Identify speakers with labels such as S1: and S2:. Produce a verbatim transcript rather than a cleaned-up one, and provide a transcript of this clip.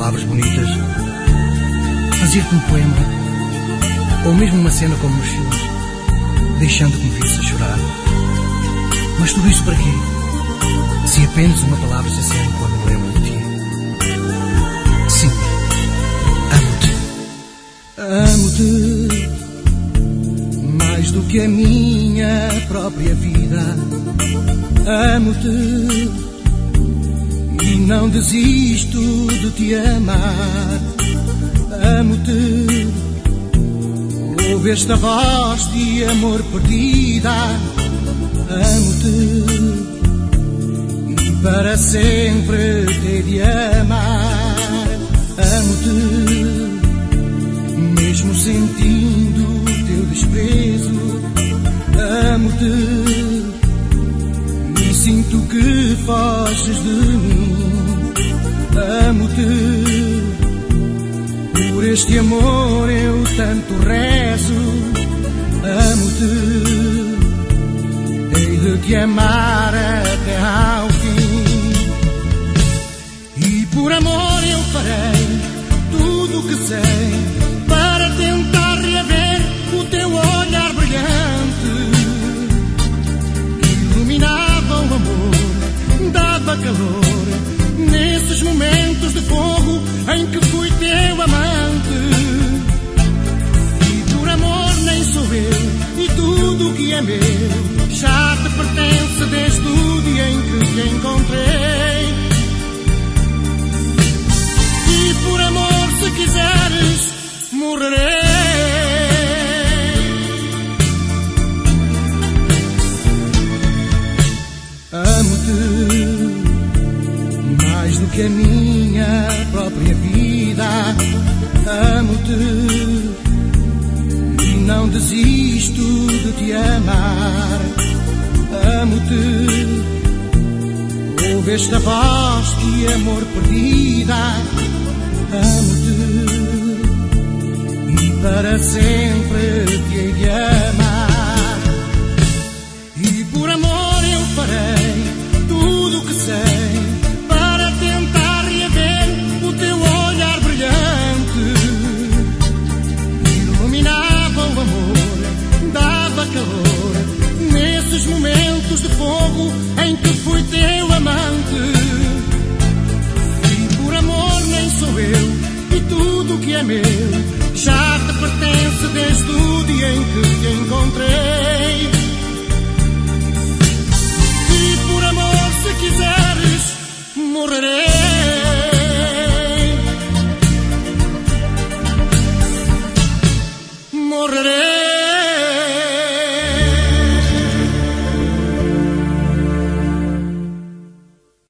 S1: palavras bonitas, fazer-te um poema, ou mesmo uma cena como nos filmes, deixando que me visse a chorar. Mas tudo isso para quê? Se apenas uma palavra se acende quando me lembro de ti. Sim, amo-te. Amo-te mais do que a minha própria vida. Amo-te e não desisto de te amar. Amo-te, ouve esta voz de amor perdida. Amo-te e para sempre te de amar. Amo-te, mesmo sentindo teu desprezo. Amo-te e sinto que foges de mim. Amo-te, por este amor eu tanto rezo. Amo-te, hei de te amar até ao fim. E por amor eu farei tudo o que sei para tentar reaver o teu olhar brilhante. Iluminava o amor, dava calor nesses momentos de fogo em que fui teu amante. E por amor nem sou eu, e tudo o que é meu já te pertence desde o dia em que te encontrei. E por amor, se quiseres, morrerei. Amo-te mais do que a minha própria vida. Amo-te e não desisto de te amar. Amo-te, ouve esta voz de amor perdida. Amo-te e para sempre te hei de amar. E por amor eu farei tudo o que sei para tentar reaver o teu olhar brilhante. Iluminava o amor, dava calor nesses momentos de fogo em que fui teu amante. E por amor nem sou eu, e tudo o que é meu já te pertence desde o dia em que te encontrei. E por amor, se quiseres, morrerei.